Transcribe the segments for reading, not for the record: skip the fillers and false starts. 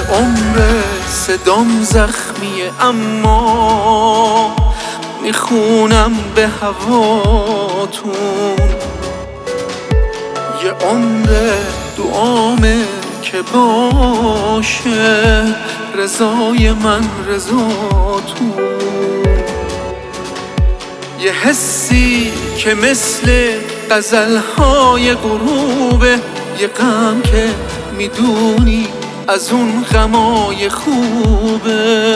عمر صدام زخمیه اما میخونم به هواتون. یه عمر دعامه که باشه رضای من رضاتون. یه حسی که مثل غزلهای غروبه، یه غم که میدونی از اون غمای خوبه.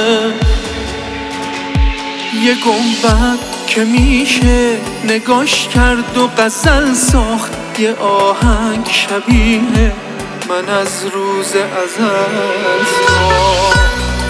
یه گنبد که میشه نگاش کرد و غزل ساخت، یه آهنگ شبیه من از روز ازل ساخت.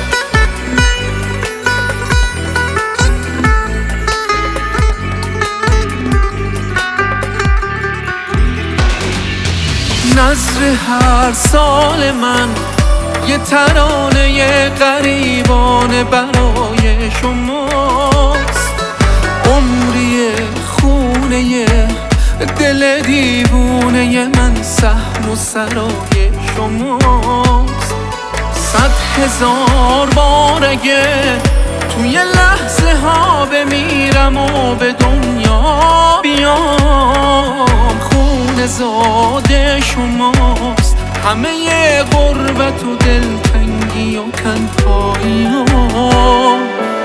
نظر هر سال من یه ترانه غریبانه برای شماست. عمری خونه دل دیوونه من سهم و سرای شماست. 100,000 بار اگه توی لحظه ها بمیرم و به دنیا بیام، خون زاده شماست. همه غربت و دلتنگی و تنهایی ها.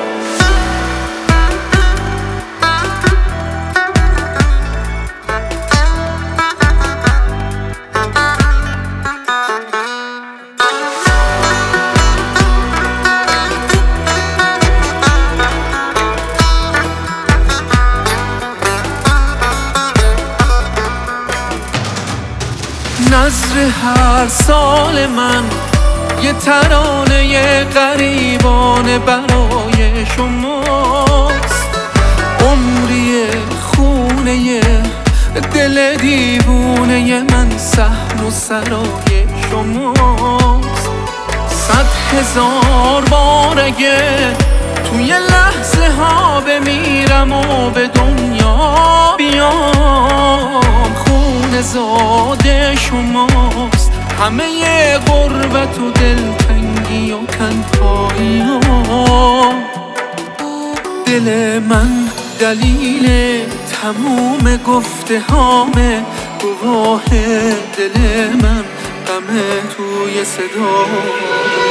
نظر هر سال من یه ترانه غریبانه برای شماست. عمری خونه دل دیوونه من سهم و سرای شماست. 100,000 بار اگه توی لحظه ها بمیرم و به دنیا بیام، خون زاده شماست. همه غربت و دلتنگی و تنهایی ها. دل من دلیل تموم گفته هامه، گواه دل من غم توی صدا.